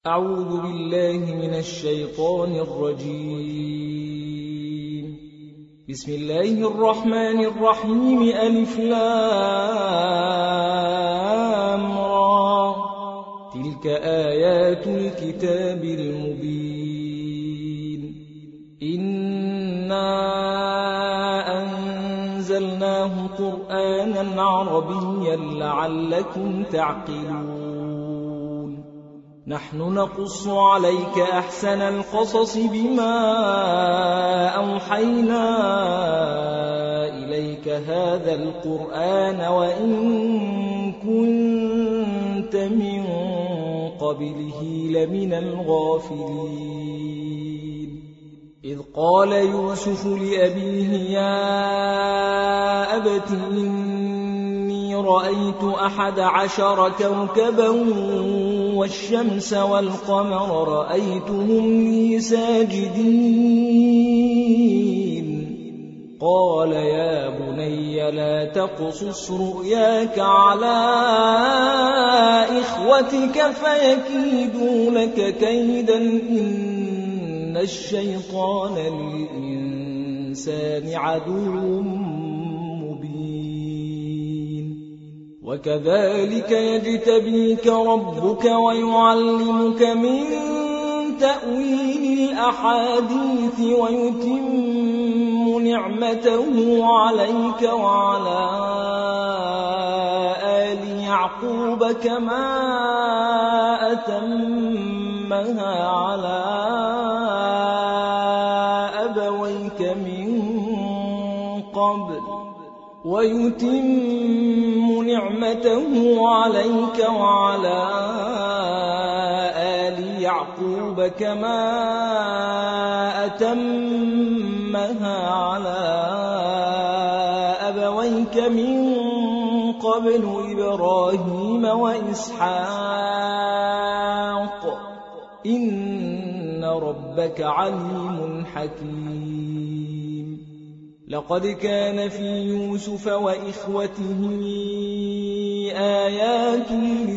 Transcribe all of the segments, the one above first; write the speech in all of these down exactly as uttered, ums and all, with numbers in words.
أعوذ بالله من الشيطان الرجيم. بسم الله الرحمن الرحيم. ألف لام را. تلك آيات الكتاب المبين. إنا أنزلناه قرآنا عربيا لعلكم تعقلون. نحن نقص عليك أحسن القصص بما أوحينا إليك هذا القرآن وإن كنت من قبله لمن الغافلين. إذ قال يوسف لأبيه يا أبت إني رأيت أحد عشر كوكبا والشمس والقمر رأيتهم لي ساجدين. قال يا بني لا تقصص رؤياك على إخوتك فيكيدوا لك كيدا إن الشيطان للإنسان عدو وكذلك يجتبيك ربك ويعلمك من تأويل الأحاديث ويتم نعمته عليك وعلى آل يعقوب كما أتمها على أبويك من قبل ويتم نعمته عليك وعلى آل يعقوب كما أتمها على أبويك من قبل إبراهيم وإسحاق إن ربك عليم حكيم. لقد كان في يوسف وإخوته آيات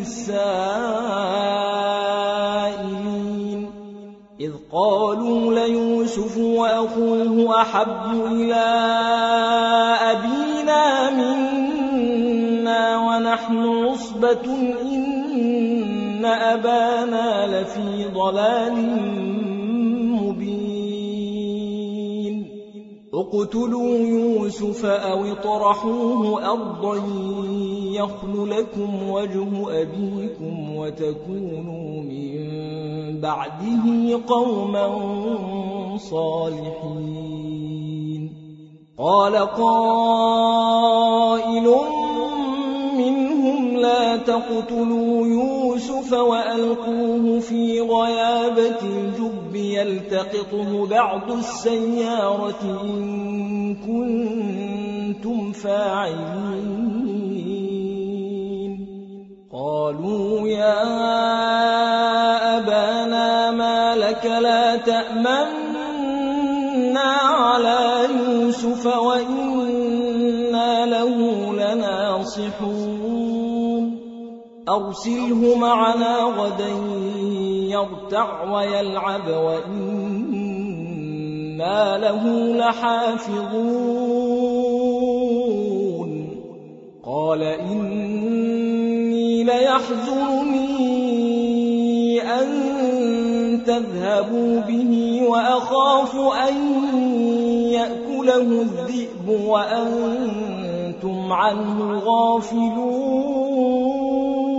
للسائلين. إذ قالوا ليوسف وأخوه أحب إلى أبينا منا ونحن عصبة إن أبانا لفي ضلال اقتلوا يوسف أو اطرحوه أرضا يخل لكم وجه أبيكم وتكونوا من بعده قوما صالحين. قال قائل منهم لا تقتلوا يوسف وألقوه في غيابة الجب يلتقطه بعض السيارة إن كنتم فاعلين. قالوا يا أبانا ما لك لا تأمنا على يوسف وإنا له لناصحون. أرسله معنا غدا يرتع ويلعب وإنا له لحافظون. قال إني ليحزنني أن تذهبوا به وأخاف أن يأكله الذئب وأنتم عنه غافلون.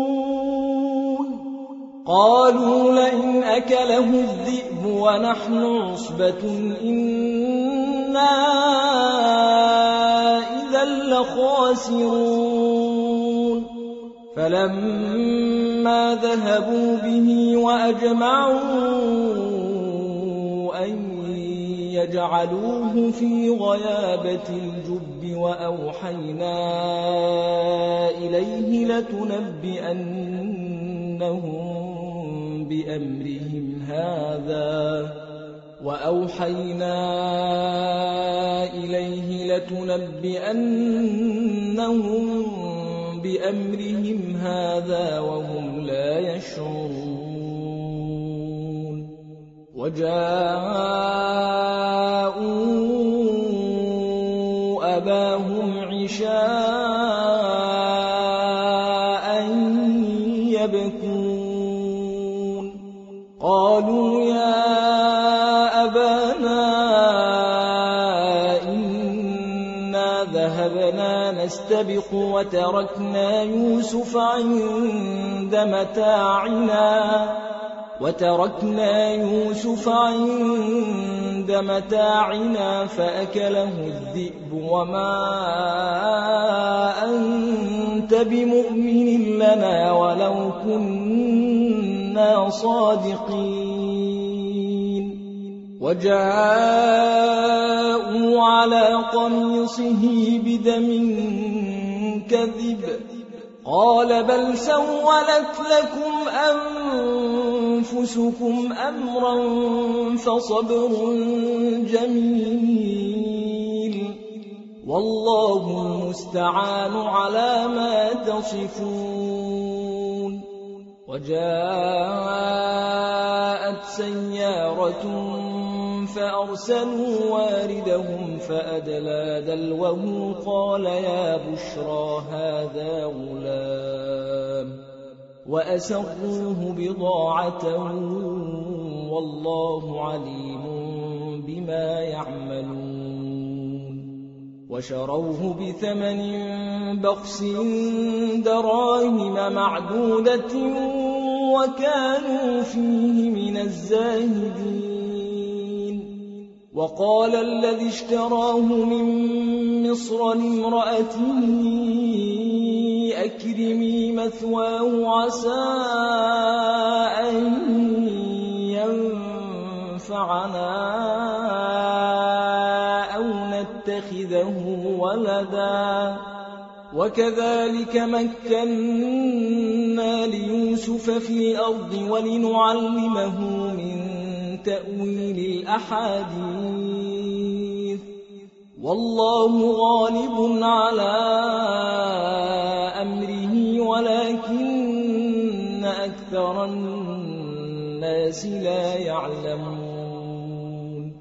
قالوا لئن أكله الذئب ونحن عصبة إنا إذا لخاسرون. فلما ذهبوا به وأجمعوا أن يجعلوه في غيابة الجب وأوحينا إليه لتنبئنهم بأمرهم هذا وأوحينا إليه لتنبئنهم بأمرهم هذا وهم لا يشعرون. وجاءوا أباهم عشاء يبكون قالوا يا أبانا إنا ذهبنا نستبق وتركنا يوسف عند متاعنا وتركنا يوسف عند متاعنا فأكله الذئب وما أنت بمؤمن لنا ولو كنا صادقين وجاءوا على قميصه بدم كذب قال بل سولت لكم أنفسكم أمرا فصبر جميل والله المستعان على ما تصفون وجاءت سيارة فأرسلوا واردهم فأدلى دلوه قال يا بشرى هذا غلام وأسروه بضاعة والله عليم بما يعملون وشروه بثمن بخس دراهم معدودة وكانوا فيه من الزاهدين وقال الذي اشتراه من مصر لامرأته أكرمي مثواه عسى أن ينفعنا أو نتخذه ولدا وكذلك مكنا ليوسف في الأرض ولنعلمه من تأويل الأحاديث والله غالب على أمره ولكن أكثر الناس لا يعلمون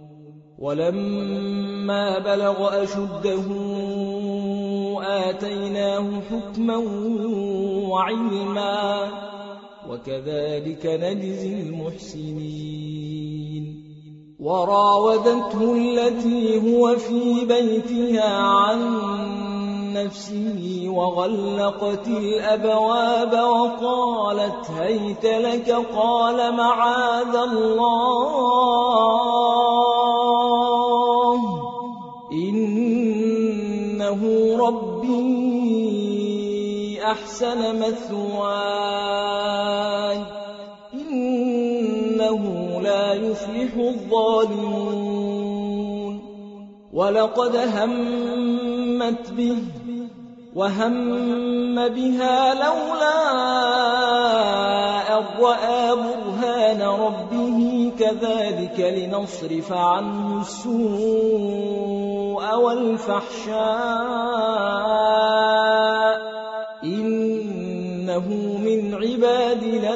ولما بلغ أشده آتيناه حكما وعلما وكذلك نجزي المحسنين وراودته التي هو في بيتها عن نفسه وغلقت الأبواب وقالت هيت لك قال معاذ الله إنه ربي أحسن مثواي إنه لا يفلح الظالمون ولقد همت به وهم بها لولا أن رأى برهان ربه كذلك لنصرف عنه السوء والفحشاء إنه من عبادنا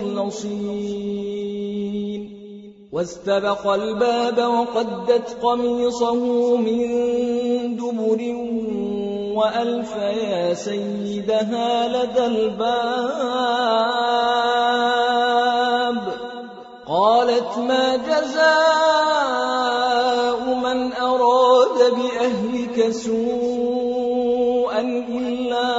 المخلصين واستبق الباب وقدت قميصه من دبر وألف يا سيدها لدى الباب قالت ما جزاء من أراد بأهلك سوءا إلا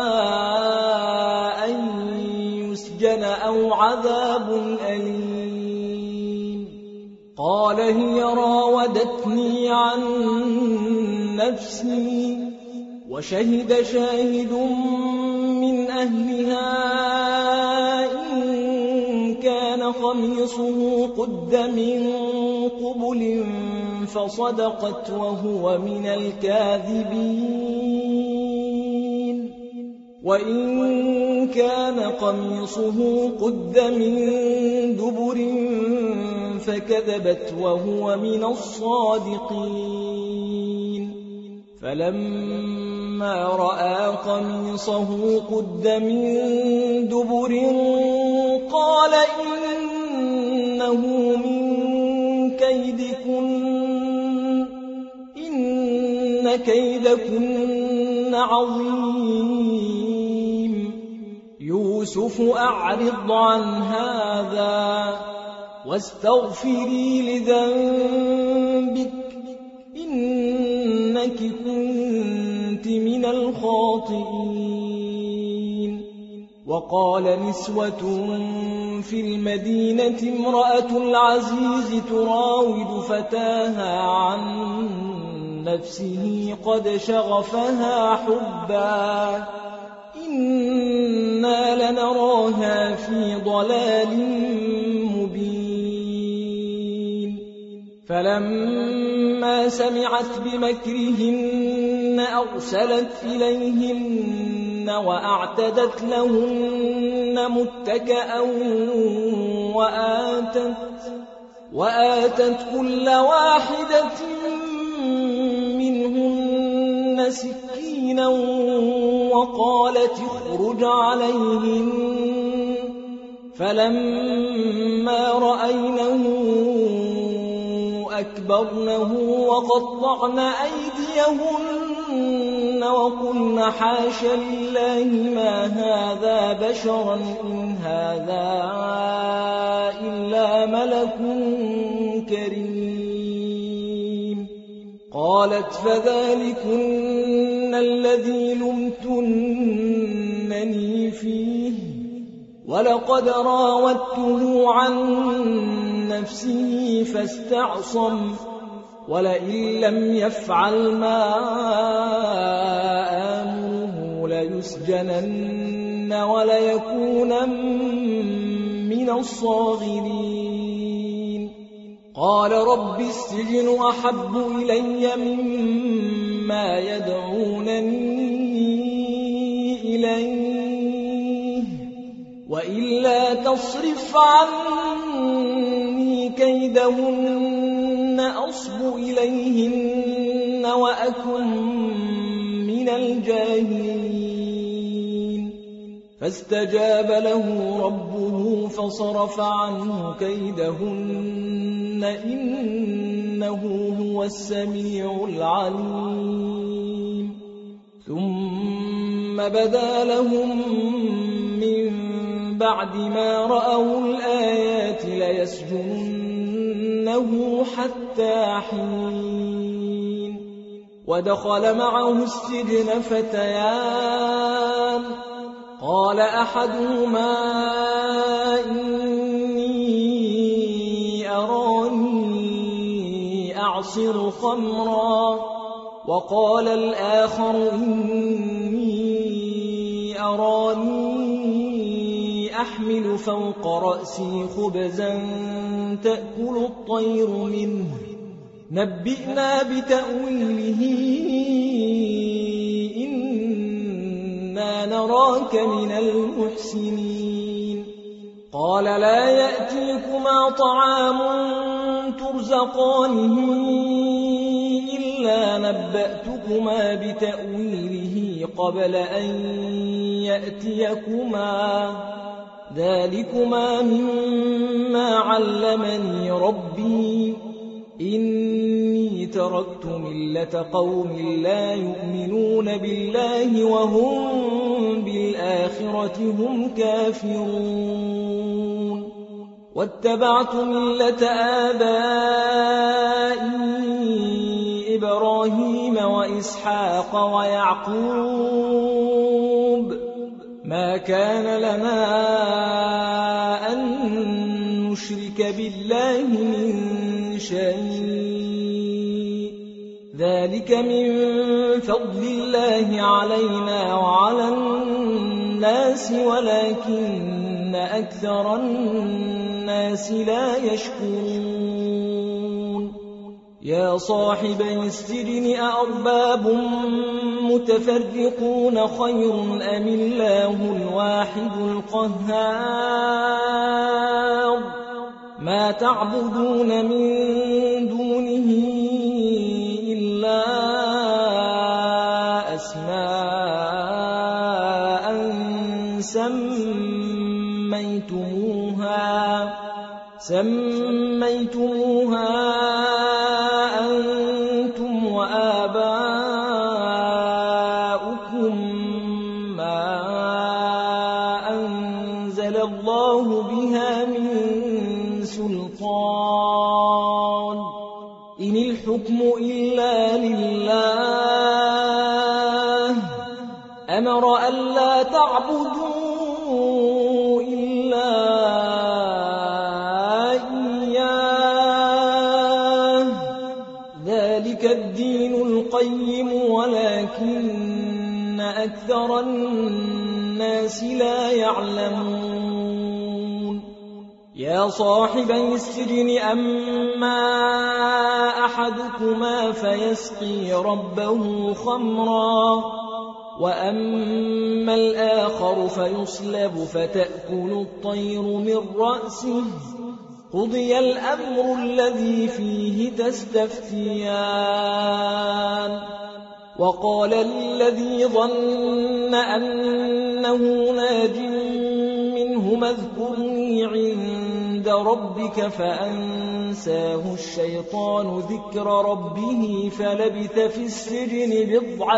أن يسجن أو عذاب أليم قال هي راودتني عن نفسي وشهد شاهد من أهلها إن كان قميصه قد من قبل فصدقت وهو من الكاذبين وإن كان قميصه قد من دبر فكذبت وهو من الصادقين فلما رأى قميصه قد من دبر قال إنه من كيدكن إن كيدكن عظيم يوسف أعرض عن هذا واستغفري لذنبك إنك كنت من الخاطئين. وقال نسوة في المدينة امرأة العزيز تراود فتاها عن نفسه قد شغفها حبا إنا لنراها في ضلال مبين. فلما سمعت بمكرهن أرسلت إليهن وأعتدت لهن متكئا وآتت, وآتت كل واحدة منهن سكينا وقالت اخرج عليهن. فلما رأينه أكبرنه وقطعن أيديهن وقلن حاش لله ما هذا بشرا إن هذا إلا ملك كريم. قالت فذلكن الذي لمتنني فيه ولقد راودته عن نفسه فاستعصم ولئن لم يفعل ما آمره ليسجنن وليكونن من الصاغرين. قال رب السجن أحب إلي مما يدعونني إليه وإلا تصرف عني كيدهن أصب إليهن وأكن من الجاهلين. فاستجاب له ربه فصرف عنه كيدهن إنه هو السميع العليم. ثم بدا لهم من بعد ما رأوا الآيات ليسجننه حتى حين. ودخل معه السجن فتيان قال أحدهما إني أراني أعصر خمرا وقال الآخر إني أراني أحمل فوق رأسي خبزا تأكل الطير منه نبئنا بتأويله إنا نراك من المحسنين. قال لا يأتيكما طعام ترزقانه إلا نبأتكما بتأويله قبل أن يأتيكما ذلكما مما علمني ربي إني تركت ملة قوم لا يؤمنون بالله وهم بالآخرة هم كافرون. واتبعت ملة آبائي إبراهيم وإسحاق ويعقوب ما كان لنا أن نشرك بالله من شيء ذلك من فضل الله علينا وعلى الناس ولكن أكثر الناس لا يشكرون. يا صاحبي السجن أأرباب متفرقون خير أم الله الواحد القهار ما تعبدون من دونه إلا أسماء سميتموها سميتموها أنتم وآباؤكم ما أنزل الله بها من سلطان إن الحكم إلا لله أمر ألا تعبدوا إلا إياه ذلك الدين القيم ولكن أكثر الناس لا يعلمون يا صاحبي السجن أما أحدكما فيسقي ربه خمرا وأما الآخر فيصلب فتأكل الطير من رأسه قضي الأمر الذي فيه تستفتيان وقال الذي ظن أنه ناج منهما اذكرني عند ربك فأنساه الشيطان ذكر ربه فلبث في السجن بضع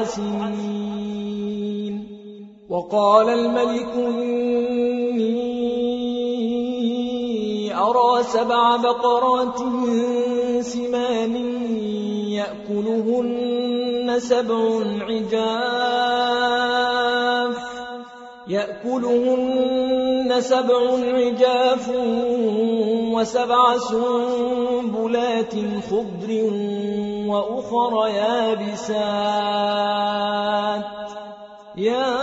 سنين وقال الملك إني أرى سبع بقرات سمان يأكلهن سبع عجاف يأكلهن سبع عجاف وسبع سنبلات خضر وأخر يابسات يا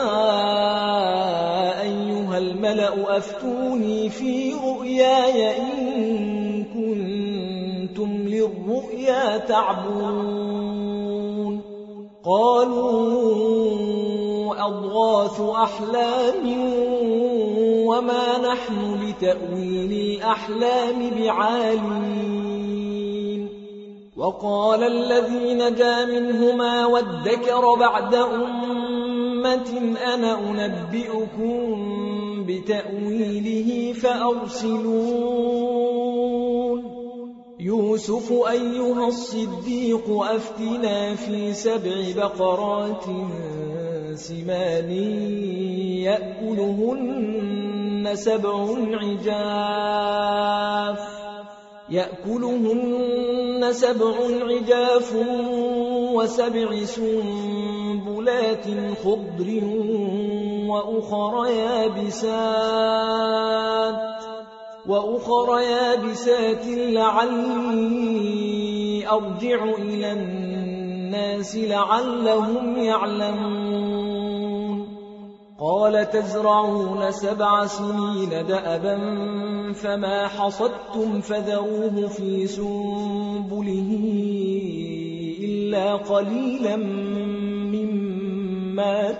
أيها الملأ أفتوني في رؤياي إن كنتم للرؤيا تعبرون قالوا أضغاث أحلام وما نحن بتأويل الأحلام بعالمين وقال الذي نجا منهما وادكر بعد أمة أنا أنبئكم بتأويله فأرسلون يوسف أيها الصديق أفتنا في سبع بقرات سمان يأكلهن سبع عجاف يأكلهن سبع عجاف وسبع سنبلات خضر وأخر يابسات وأخر يابسات لعلي أرجع إلى الناس لعلهم يعلمون قال تزرعون سبع سنين دأبا فما حصدتم فذروه في سنبله إلا قليلا مما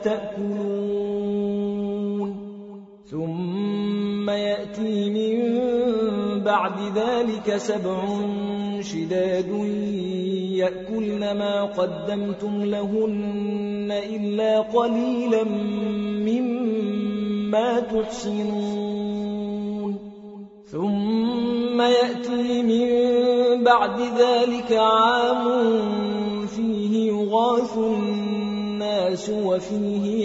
تأكلون ثم يأتي من بعد ذلك سبع شداد يأكلن ما قدمتم لهن إلا قليلا مما تحصنون ثم يأتي من بعد ذلك عام فيه يغاث الناس وفيه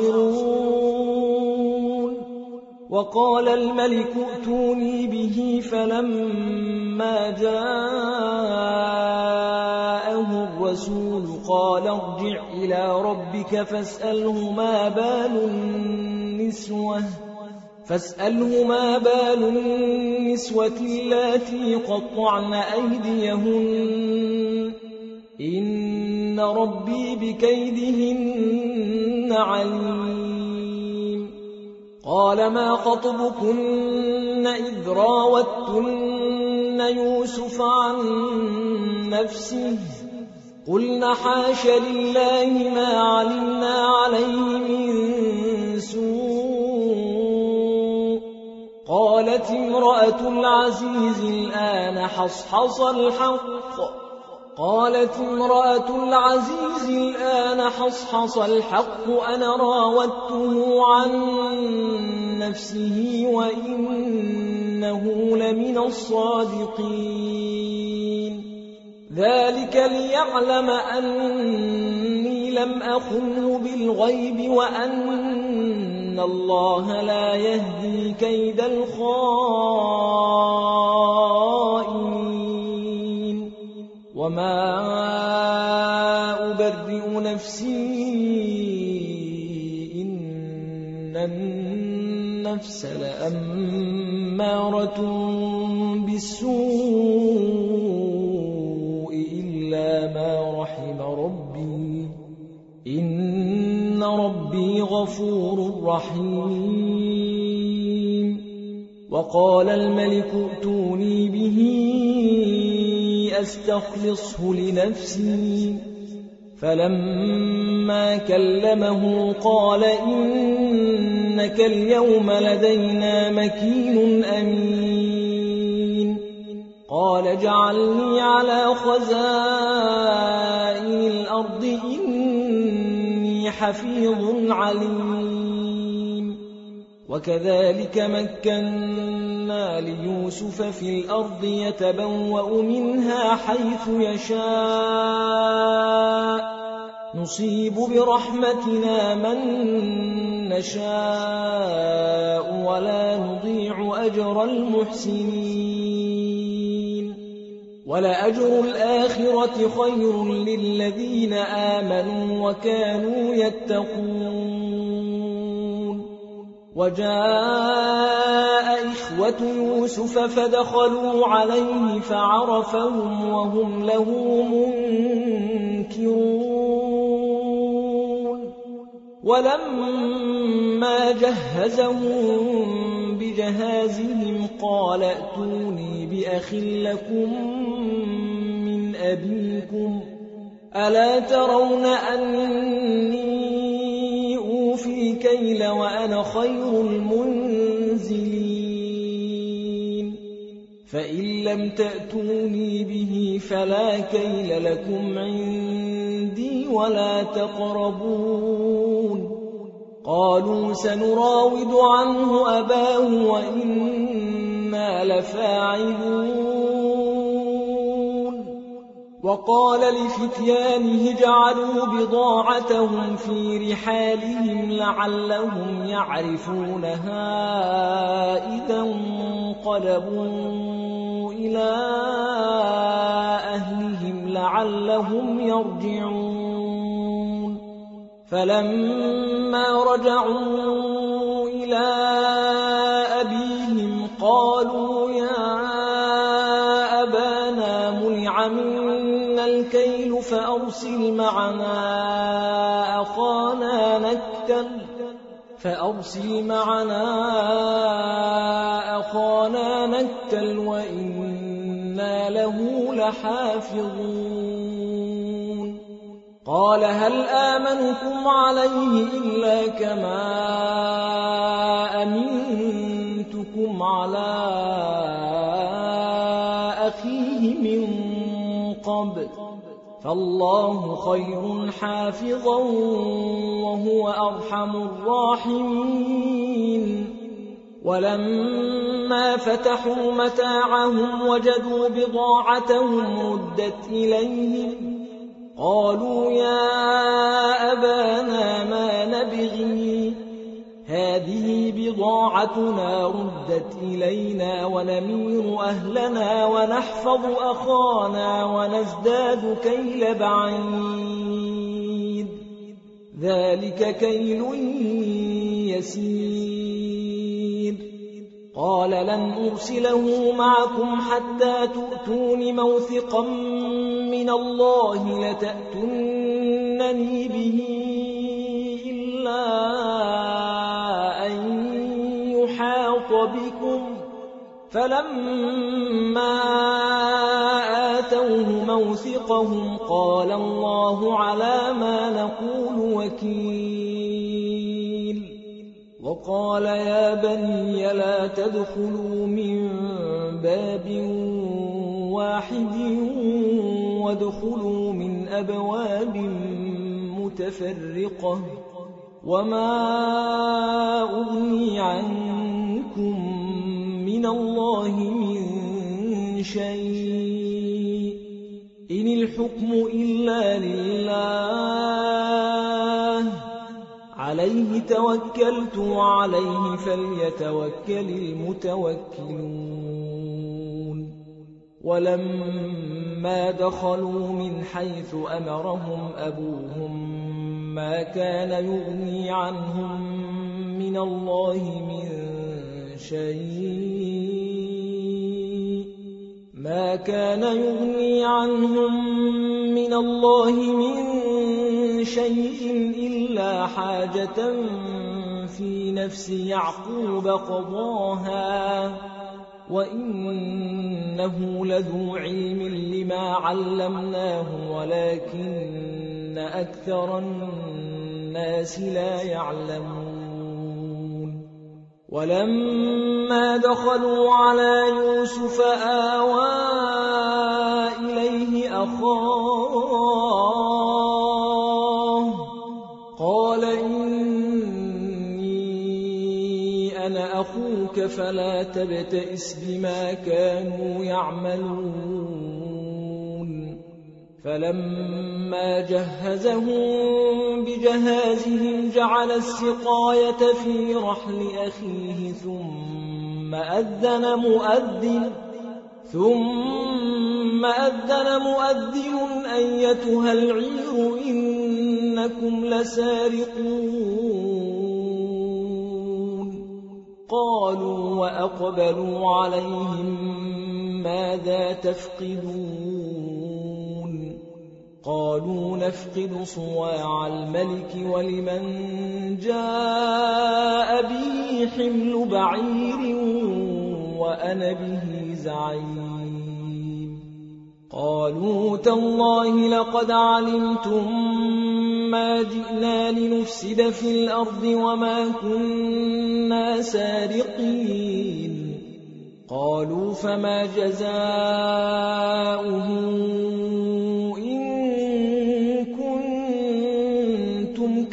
يعصرون وقال الملك ائتوني به فلما جاءه الرسول قال ارجع إلى ربك فاسأله ما بال النسوة فاسأله ما بال النسوة اللاتي قطعن أيديهن إن ربي بكيدهن عليم قال ما خطبكن إذ راوتن يوسف عن نفسه قلنا حاش لله ما علمنا عليه من سوء قالت امرأة العزيز الآن حصحص الحق قالت امرأة العزيز الآن حصحص الحق أنا راودته عن نفسه وإنه إنه لمن الصادقين ذلك ليعلم أني لم أخنه بالغيب وأن الله لا يهدي كيد الخائنين وما أبرئ نفسي إن النفس لأمارة بالسوء إلا ما رحم ربي إن ربي غفور رحيم وقال الملك ائتوني به أستخلصه لنفسي فلما كلمه قال إنك اليوم لدينا مكين أمين قال اجعلني على خزائن الأرض إني حفيظ عليم وكذلك مكنا ليوسف في الأرض يتبوأ منها حيث يشاء نصيب برحمتنا من نشاء ولا نضيع أجر المحسنين ولأجر الآخرة خير للذين آمنوا وكانوا يتقون وجاء إخوة يوسف فدخلوا عليه فعرفهم وهم له منكرون ولما جهزهم بجهازهم قال ائتوني بأخ لكم من أبيكم ألا ترون أني أوفي الكيل وأنا خير المنزلين فإن لم تأتوني به فلا كيل لكم عندي ولا تقربون قالوا سنراود عنه أباه وإنا لفاعلون وقال لفتيانه جعلوا بضاعتهم في رحالهم لعلهم يعرفونها إذا انقلبوا إلى أهلهم لعلهم يرجعون فلما رجعوا إلى أبيهم قالوا يا أبانا منع منا الكيل فأرسل معنا أخانا نكتل فأرسل معنا أخانا نكتل وإنا له لحافظون قال هل آمنكم عليه إلا كما أمنتكم على أخيه من قبل فالله خير حافظا وهو أرحم الراحمين ولما فتحوا متاعهم وجدوا بضاعتهم ردت إليهم قالوا يا أبانا ما نبغي هذه بضاعتنا ردت إلينا ونمير أهلنا ونحفظ أخانا ونزداد كيل بعيد ذلك كيل يسير قال لن أرسله معكم حتى تؤتون موثقا من الله لتأتونني به إلا أن يحاط بكم فلما آتوه موثقهم قال الله على ما نقول وكيل وقال يا بني لا تدخلوا من باب واحد وادخلوا من أبواب متفرقة وما أغني عنكم من من الله من شيء إن الحكم إلا لله عليه توكلت وعليه فليتوكل المتوكلون ولما دخلوا من حيث أمرهم أبوهم ما كان يغني عنهم من الله من شيء ما كان يغني عنهم من الله من شيء إلا حاجة في نفس يعقوب قضاها وإنه لذو علم لما علمناه ولكن أكثر الناس لا يعلمون ولما دخلوا على يوسف آوى إليه أخاه قال إني أنا أخوك فلا تبتئس بما كانوا يعملون فلما جهزهم بجهازهم جعل السقاية في رحل أخيه ثم أذن مؤذن ثم أذن مؤذن أيتها العير إنكم لسارقون قالوا وأقبلوا عليهم ماذا تفقدون قالوا نفقد صواع الملك ولمن جاء به حمل بعير وأنا به زعيم قالوا تالله لقد علمتم ما جئنا لنفسد في الأرض وما كنا سارقين قالوا فما جزاؤه إن كنتم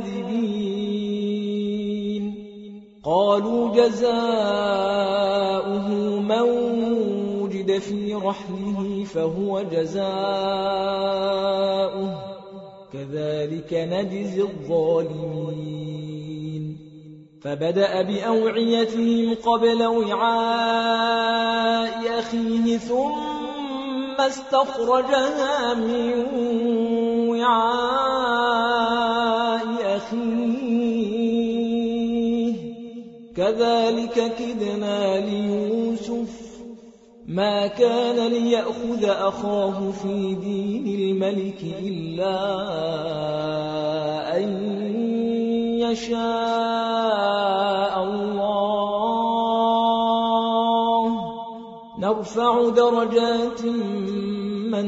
كاذبين قالوا جزاؤه من وجد في رحله فهو جزاؤه كذلك نجزي الظالمين فبدأ بأوعيتهم قبل وعاء أخيه ثم استخرجها من وعاء أخيه كذلك كدنا ليوسف ما كان ليأخذ أخاه في دين الملك إلا أن يشاء الله نرفع درجات من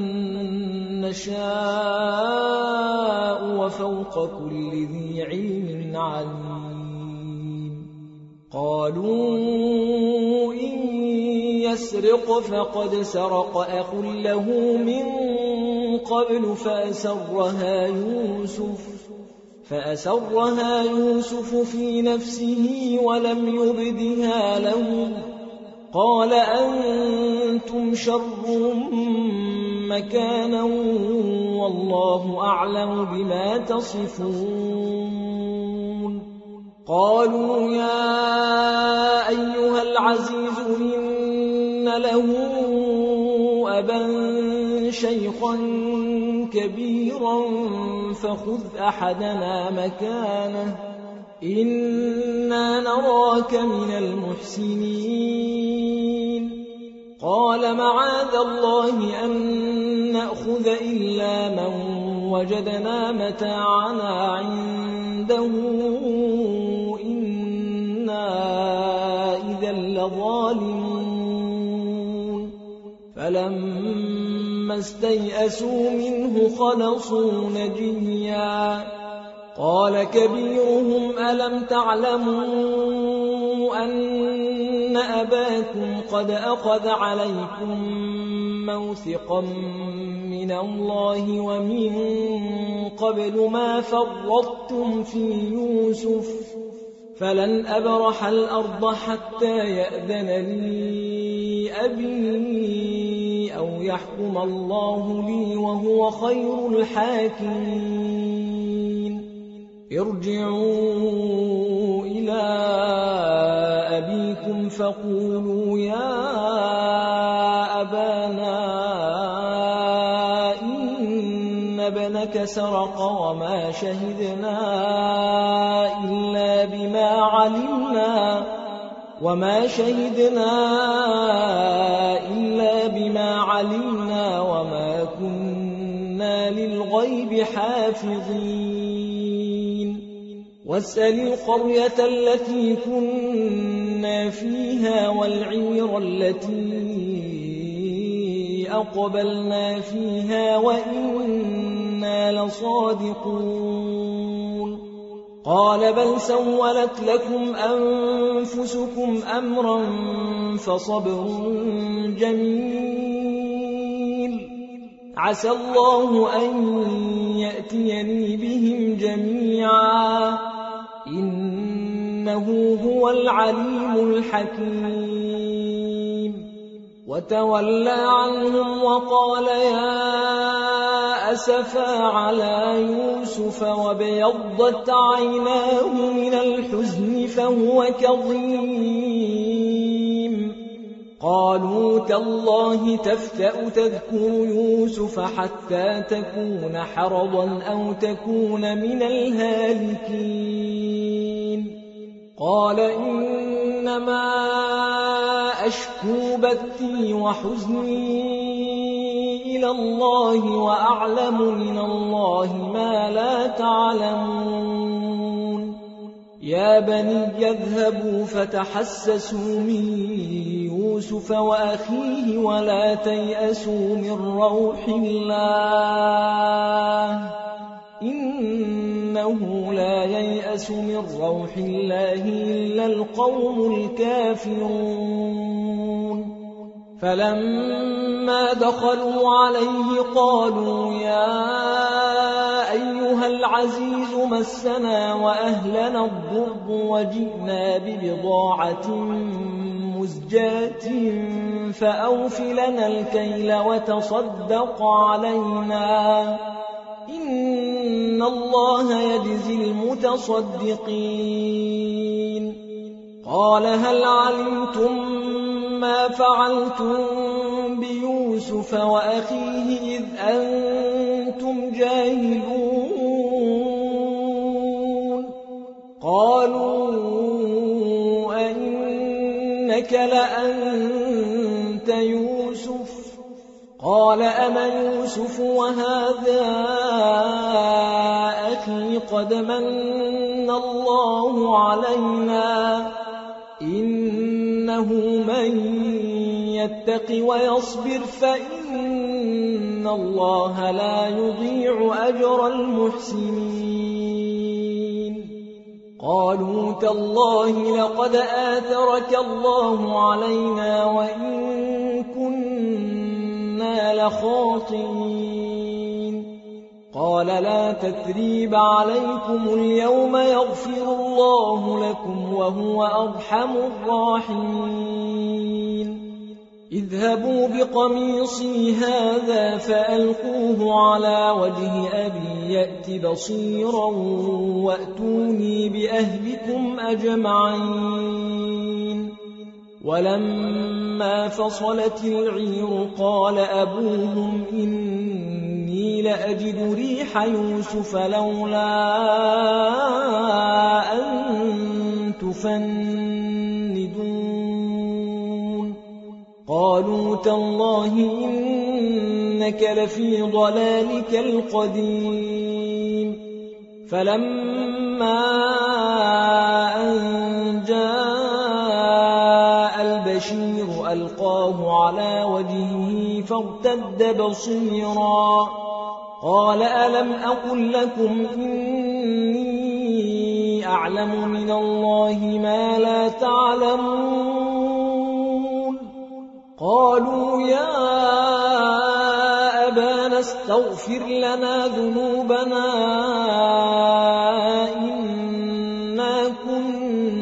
نشاء وفوق كل ذي علم عليم قالوا إن يسرق فقد سرق أخ له من قبل فأسرها يوسف فأسرها يوسف في نفسه ولم يبدها له قال أنتم شر مكانا والله أعلم بما تصفون قالوا يا أيها العزيز إن له أبا شيخا كبيرا فخذ أحدنا مكانه إنا نراك من المحسنين قال معاذ الله أن نأخذ إلا من وجدنا متاعنا عنده إنا إذا لظالمون فلما استيئسوا منه خلصوا نجيا قال كبيرهم ألم تعلموا أن أباكم قد أخذ عليكم موثقا من الله ومن قبل ما فرطتم في يوسف فلن أبرح الأرض حتى يأذن لي أبي أو يحكم الله لي وهو خير الحاكمين ارجعوا إلى أبيكم فقولوا يا أبانا إن ابنك سرق وما شهدنا إلا بما علمنا وما شهدنا إلا بما علمنا وما كنا للغيب حافظين واسأل القرية التي كنا فيها والعير التي أقبلنا فيها وإنا لصادقون قال بل سولت لكم أنفسكم أمرا فصبر جميل عسى الله أن يأتيني بهم جميعا إنه هو العليم الحكيم وتولى عنهم وقال يا أسفا على يوسف وابيضت عيناه من الحزن فهو كظيم قالوا تالله تفتأ تذكر يوسف حتى تكون حرضا أو تكون من الهالكين قال إنما أشكو بثي وحزني إلى الله وأعلم من الله ما لا تعلمون يا بني اذهبوا فتحسسوا من يوسف وأخيه ولا تيأسوا من روح الله إنه لا ييأس من روح الله إلا القوم الكافرون فلما دخلوا عليه قالوا يا أيها العزيز مسنا وأهلنا الضر وجئنا ببضاعة مزجاة فأوف لنا الكيل وتصدق علينا إن الله يجزي المتصدقين قال هل علمتم ما فعلتم بيوسف وأخيه إذ أنتم جاهلون قالوا أئنك لأنت يوسف قال أنا يوسف وهذا أخي قد من الله علينا إنه من يتق ويصبر فإن الله لا يضيع أجر المحسنين قالوا تالله لقد آثرك الله علينا وإن كنا لخاطئين قال لا تثريب عليكم اليوم يغفر الله لكم وهو أرحم الراحمين اذهبوا بقميصي هذا فألقوه على وجه أبي يأت بصيرا وأتوني بأهلكم أجمعين ولما فصلت العير قال أبوهم إني لأجد ريح يوسف لولا أن تفندون قالوا تالله إنك لفي ضلالك القديم فلما أن جاء البشير ألقاه على وجهه فارتد بصيرا قال ألم أقل لكم إني أعلم من الله ما لا تعلمون قالوا يا أبانا استغفر لنا ذنوبنا إنا كنا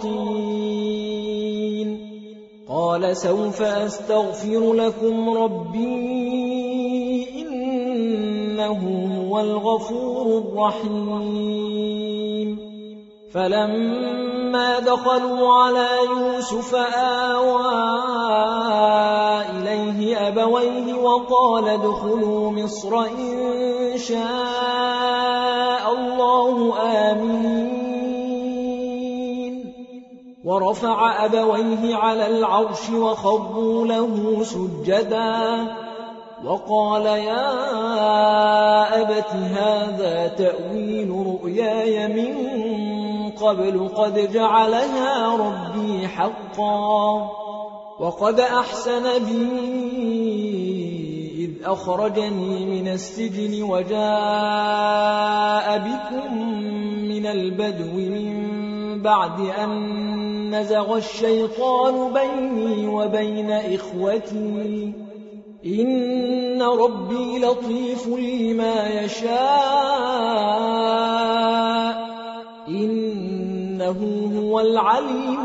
الشياطين قال سوف أستغفر لكم ربي إنه هو الغفور الرحيم فلما دخلوا على يوسف آوى إليه أبويه وقال ادخلوا مصر إن شاء الله آمين ورفع أبويه على العرش وخروا له سجدا وقال يا أبت هذا تأويل رؤياي من قبل قد جعلها ربي حقا وقد أحسن بي إذ أخرجني من السجن وجاء بكم من البدو من بعد أن نزغ الشيطان بيني وبين إخوتي إن ربي لطيف لما يشاء إنه هو العليم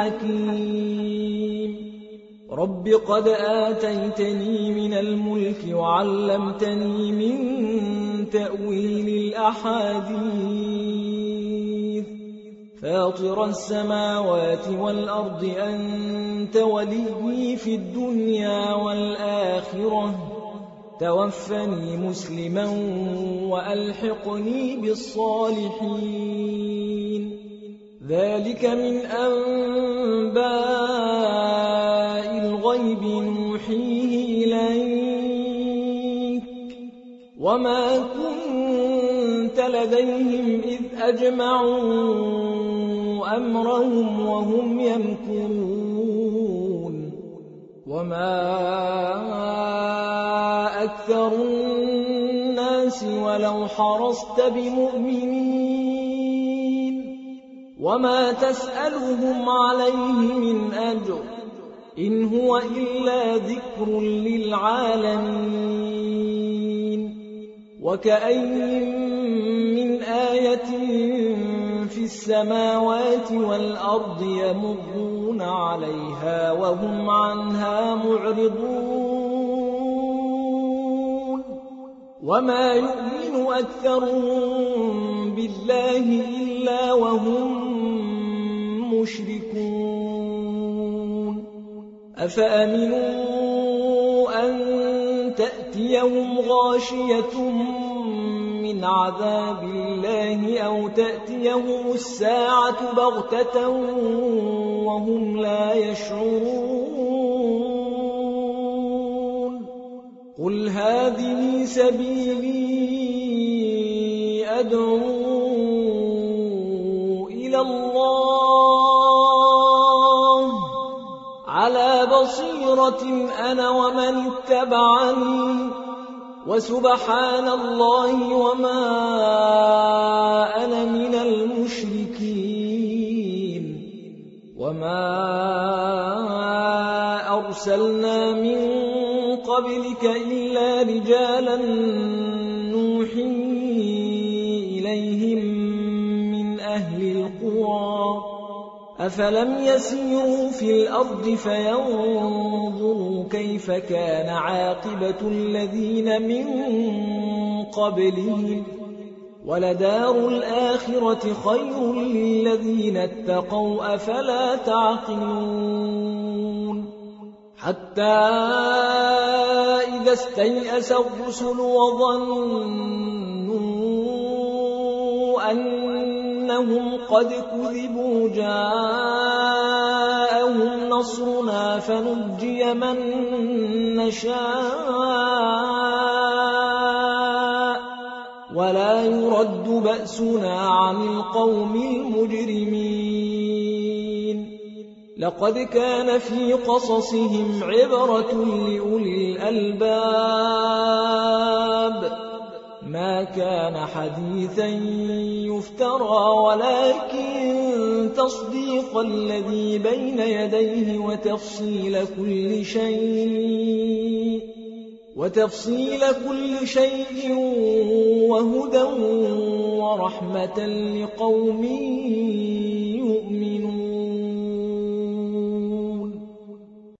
الحكيم رب قد آتيتني من الملك وعلمتني من تأويل الأحاديث فاطر السماوات والأرض أنت وليي في الدنيا والآخرة توفني مسلما وألحقني بالصالحين ذلك من أنباء الغيب نوحيه إليك وما كنت لديهم إذ أجمعوا أمرهم وهم يمكرون وما أكثر الناس ولو حرصت بمؤمنين وما تسألهم عليه من أجر إن هو إلا ذكر للعالمين وكأين من آية في السماوات والأرض يمرون عليها وهم عنها معرضون وما يؤمن أكثرهم بالله إلا وهم مشركون أفأمنوا أن تأتيهم غاشية من عذاب الله أو تأتيهم الساعة بغتة وهم لا يشعرون قل هذه سبيلي أدعو إلى الله على بصيرة أنا ومن اتبعني وسبحان الله وما أنا من المشركين وما أرسلنا من قبلك إلا رجالا نوحي إليهم من أهل القرى أفلم يسيروا في الأرض فينظروا كيف كان عاقبة الذين من قبلهم ولدار الآخرة خير للذين اتقوا أفلا تعقلون حتى إذا استيأس الرسل وظنوا أنهم قد كذبوا جاءهم نصرنا فنجي من نشاء ولا يرد بأسنا عن القوم المجرمين لقد كان في قصصهم عبرة لأولي الألباب ما كان حديثا يفترى ولكن تصديق الذي بين يديه وتفصيل كل شيء وتفصيل كل شيء وهدى ورحمة لقوم